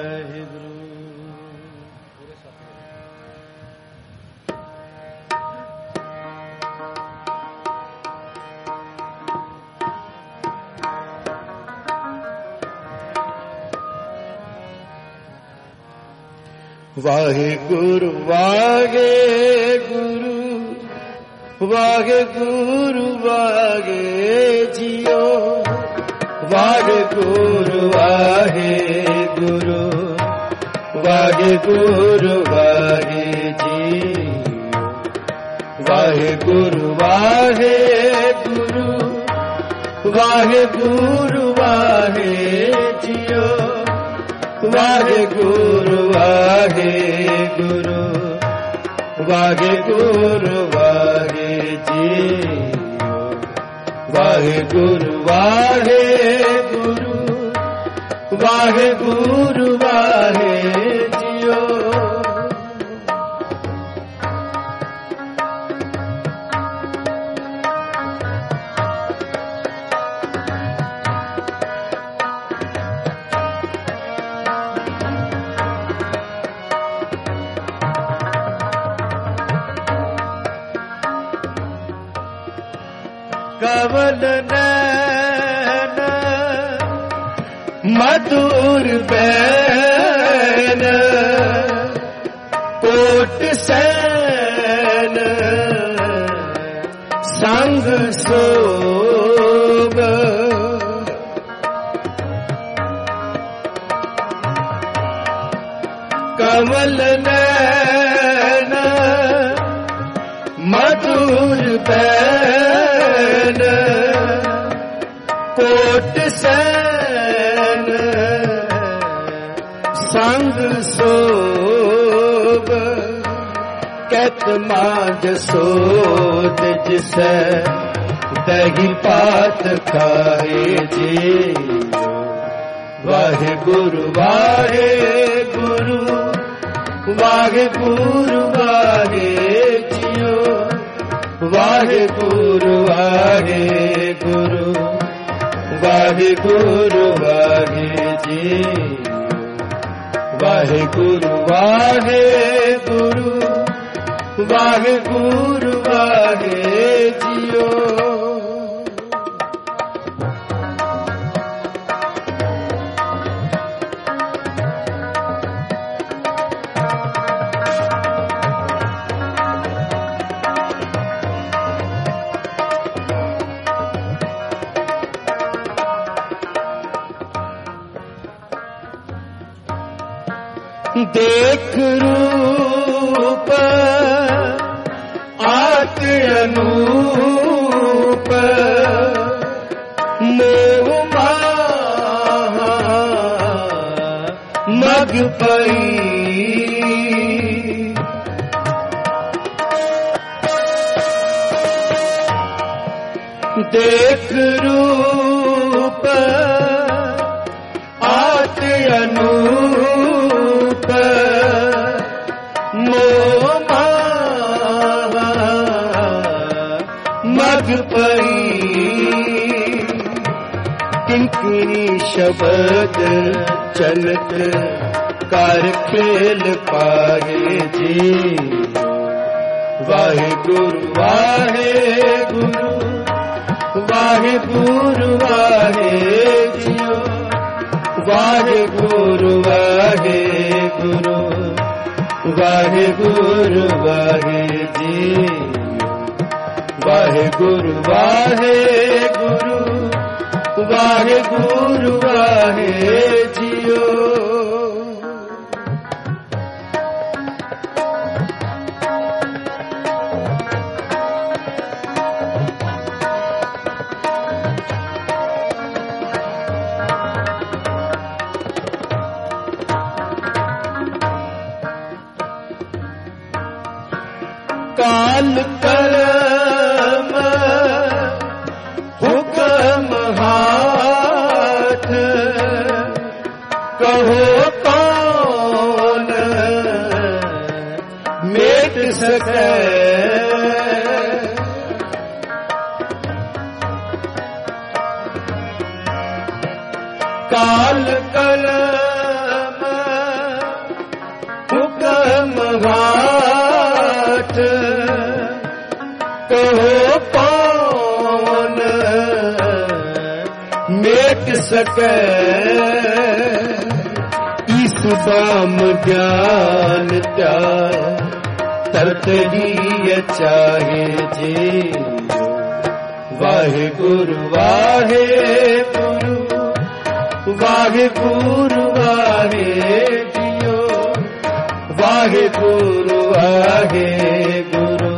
ਵਾਹਿਗੁਰੂ ਵਾਹਿਗੁਰੂ ਵਾਹਿਗੁਰੂ ਵਾਹਿ ਜੀਓ। ਵਾਹਿਗੁਰੂ ਵਾਹਿਗੁਰੂ ਵਾਹਿਗੁਰੂ ਵਾਹਿ ਜੀਓ। ਵਾਹਿਗੁਰੂ ਵਾਹਿਗੁਰੂ ਵਾਹਿਗੁਰੂ ਵਾਹਿ ਜੀਓ। ਵਾਹਿਗੁਰੂ ਵਾਹਿਗੁਰੂ ਵਾਹਿਗੁਰੂ ਵਾਹਿ ਜੀਓ। ਵਾਹਿਗੁਰੂ ਵਾਹਿਗੁਰੂ ਵਾਹਿਗੁਰੂ ਵਾਹਿ ਜੀਓ। ਕਵਲ ਨੈਣ ਮਧੁਰ ਬੈਨ, ਕੋਟ ਸੈਨ ਸੰਗ ਸੋਗ। ਕਮਲ ਨੈਣ ਮਧੁਰ ਬੈਨ, ਕੋਟ ਸੈਨ ਸੰਗ ਸੋਗ। ਕਹਿਤ ਮਾਝ ਸੋਧ ਜਿਸੈ ਦਹੀ ਪਾਤ ਖਾਏ ਜੀ। ਵਾਹਿਗੁਰੂ ਵਾਹਿਗੁਰੂ ਵਾਹਿਗੁਰੂ ਵਾਹਿ ਜੀਓ। ਵਾਹਿਗੁਰੂ ਵਾਹਿਗੁਰੂ ਵਾਹਿਗੁਰੂ ਵਾਹਿ ਜੀਓ। ਵਾਹਿਗੁਰੂ ਵਾਹਿਗੁਰੂ ਵਾਹਿਗੁਰੂ ਵਾਹਿ ਜੀਓ। ਦੇਖ ਰੂਪ ਆਤ ਅਨੂਪ, ਮੋਹ ਮਾਹਾ ਮਗ ਪਈ। ਦੇਖ ਰੂਪ ਆਤ ਅਨੂਪ, ਮੋਹ ਮਾਹਾ ਮਗ ਪਈ। ਕਿੰਕਰੀ ਸ਼ਬਦ ਚਲਤ कर खेल पाए जी। वाहिगुरु वाहिगुरु वाहिगुरु वाहे जियो। वाहिगुरु वाहिगुरु वाहिगुरु वाहे जी। वाहिगुरु वाहिगुरु वाहिगुरु वाहे जियो। काल कलम हुक्म हाथ, कहो कौन मेट सके। काल कलम हुक्म हाथ, कहो कौन मेट सके। इस बाम ज्ञान त्याग तरतरी चाहे जी। वाहिगुरु वाहिगुरु वाहिगुरु वाहे जियो। वाहिगुरु वाहिगुरु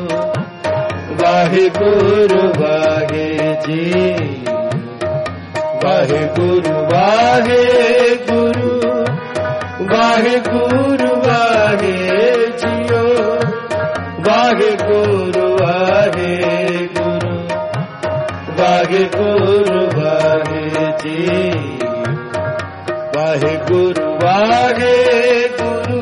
वाहिगुरु वाहे जी। वाहिगुरु वाहिगुरु वाहिगुरु वाहे जियो। वाहिगुरु वाहिगुरु वाहिगुरु वाहे जी। वाहिगुरु वाहिगुरु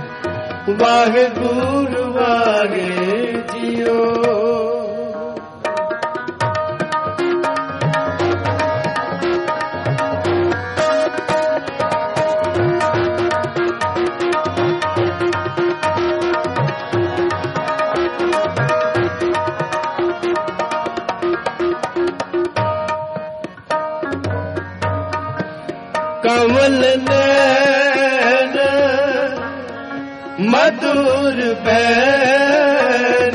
वाहिगुरु वाहे जियो। कमल नैन मधुर बैन,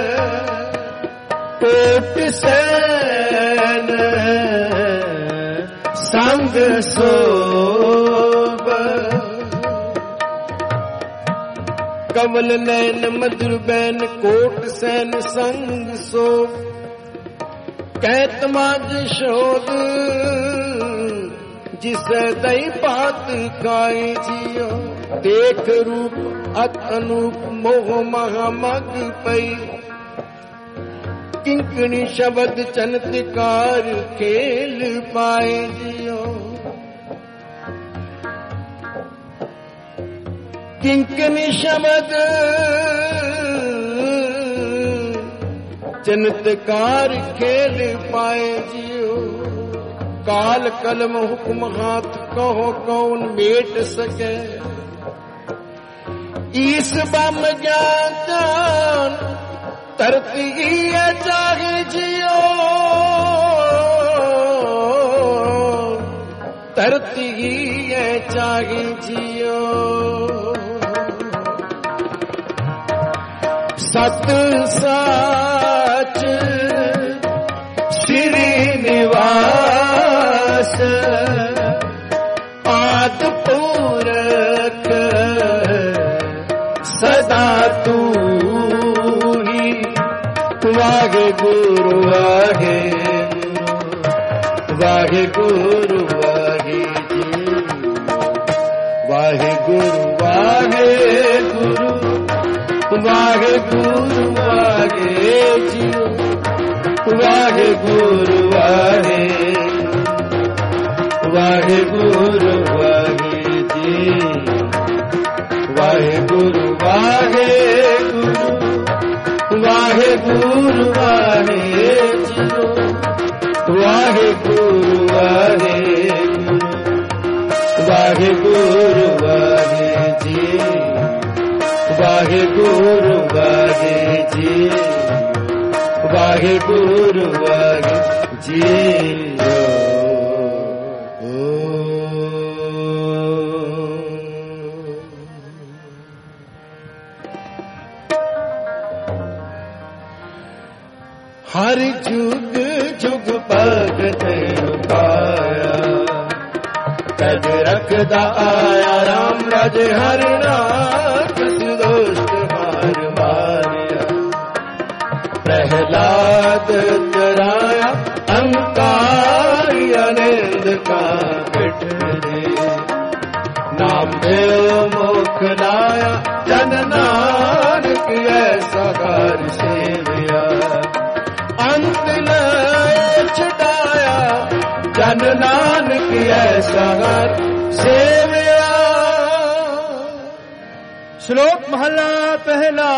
कोट सैन संग सोब। कमल नैन मधुर बैन कोट सैन संग सोब। कहत माज शोध जिसे दई पात खाए जियो। देख रूप अत अनूप मोह महामग पई। किंकणी शब्द चनत्कार खेल पाए जियो। किंकणी शब्द चनत्कार खेल पाए जियो। काल कलम हुक्म हाथ कहो कौन मेट सके। ईस बम ज्ञान तरती चाहे जियो। तरती चाहे जियो। सत साच श्रीनिवास आद पूरक सदा तू ही। वाहिगुरु वाहिगुरु वाहिगुरु वाहे जी। वाहिगुरु वाहिगुरु वाहिगुरु वाहे जी। वाहिगुरु वाहिगुरु वाहिगुरु वाहे जी। वाहिगुरु वाहिगुरु वाहिगुरु वाहे जी। वाहिगुरु वाहिगुरु वाहिगुरु वाहे ਵਾਹਿਗੁਰੂ ਵਾਹਿ ਜੀ, ਵਾਹਿਗੁਰੂ ਵਾਹਿ ਜੀ। हर जुग जुग भगत पाया, कद रखदा आया राम राज हर नाथ, दोस्त हार मारिया। प्रहलाद तराया अंकारी, अनिंद का पिठ दे। नाम देव मुख लाया, जन नानक ऐसा कार सेविया। अंत छुड़ाया, जन नानक ऐसा घर सेविया। श्लोक महला पहला।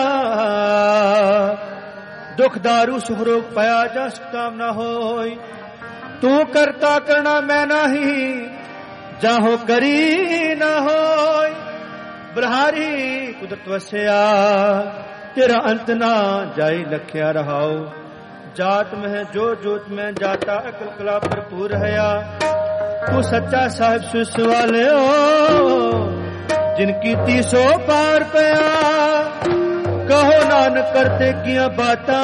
दुख दारू सुख रोग पाया जा सकता न होय, तू करता करना मैं नाही, जाहो करी न होय। ब्रहारी कुदरत वसया, तेरा अंत ना जाई लख्या रहाओ। जात में जो जोत में जाता, अकल कला भरपूर हया। तू सच्चा साहिब सुस वाले हो, जिनकी 300 पार पया। कहो नानक करते किया बाता,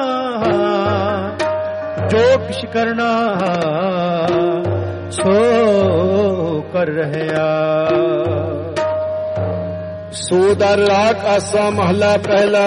जो किश करना सो कर रहया। सोदर राग आसा महला पहला।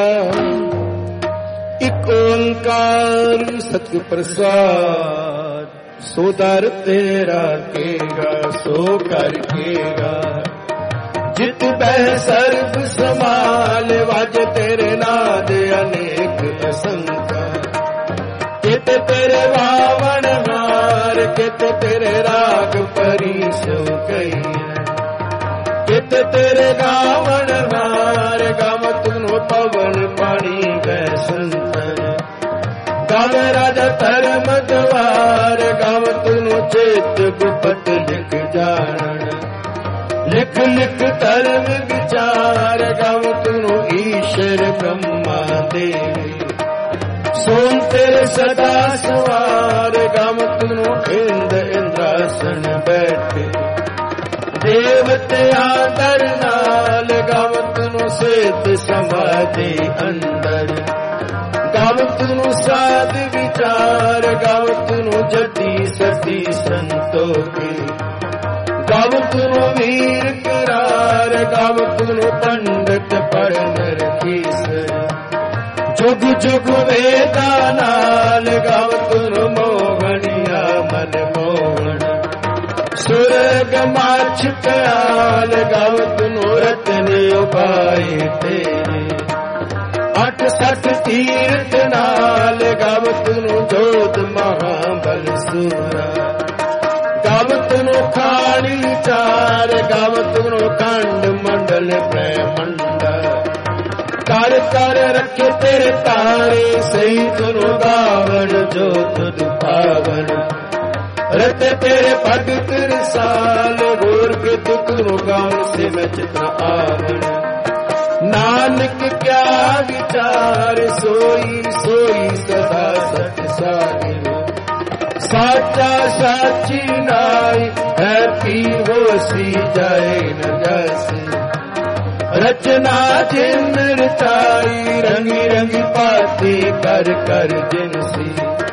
एक ओंकार सत प्रसाद, सोदर तेरा केगा सो कर केगा। जित बह सर्व समाल, वाज तेरे नाद अनेक असंख्य। कित तेरे वावन हार, कित तेरे राग परिसो कई। कित तेरे गावन हार, गावत नो पवन पानी गए संतर। गाव राजा धर्म द्वार, गावत नो चेत गुपत लिख जान। लिख लिख धर्म विचार, गावत नो ईश्वर ब्रह्मा देवी। सोन तेरे सदा सवार, गावत नो इंद इंद्रासन बैठे। देवते आदर नाल, गावत नो सिद्ध समाधि अंदर। गावत नो साध विचार, गावत नो जति सती संतोखी। गावत नो वीर करार, गावत नो पंडित पढ़न रखीस। जुग जुग वेदा नाल, गावत नो मोहनिया मन मोहन। सुरग माछ कयाल, गावत नो रतन उपाय तेरे। 68 तीर्थ नाल, गावत नो जोत महाबल सूरा। गावत नो खाड़ी चार, गावत नो खंड मंडल ब्रह्मंड। कर कर रखे तेरे तारे, सही तुनो गावन जो तुद पावन। रत तेरे भगत रसाल, गोर के दुख नो गावन से मैं चितना आवन। नानक क्या विचार, सोई सोई सदा सत सागिर। साचा साची नाई, है पी होसी जाए न जैसे। रचना जिन रचाई, रंगी रंगी पाती कर कर जिनसी।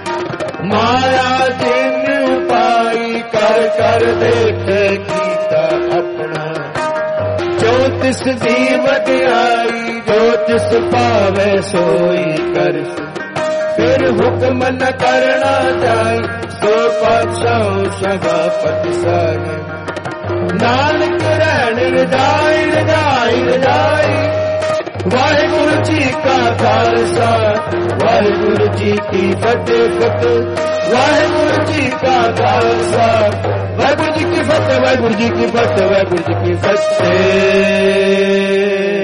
माया जिन उपाई, कर कर देखे कीता अपना। जो तिस दी वड्याई, जो तिस पावे सोई कर। फिर हुक्म न करना जाए, सो पातशाह सभापति साहिब। नानक रहन रजाई रजाई रजाई। वाहिगुरु जी का खालसा, वाहिगुरु जी की फतेह फतेह। वाहिगुरु जी का खालसा, वाहिगुरु जी की फतेह, वाहिगुरु जी की फतेह, वाहिगुरु जी की फतेह।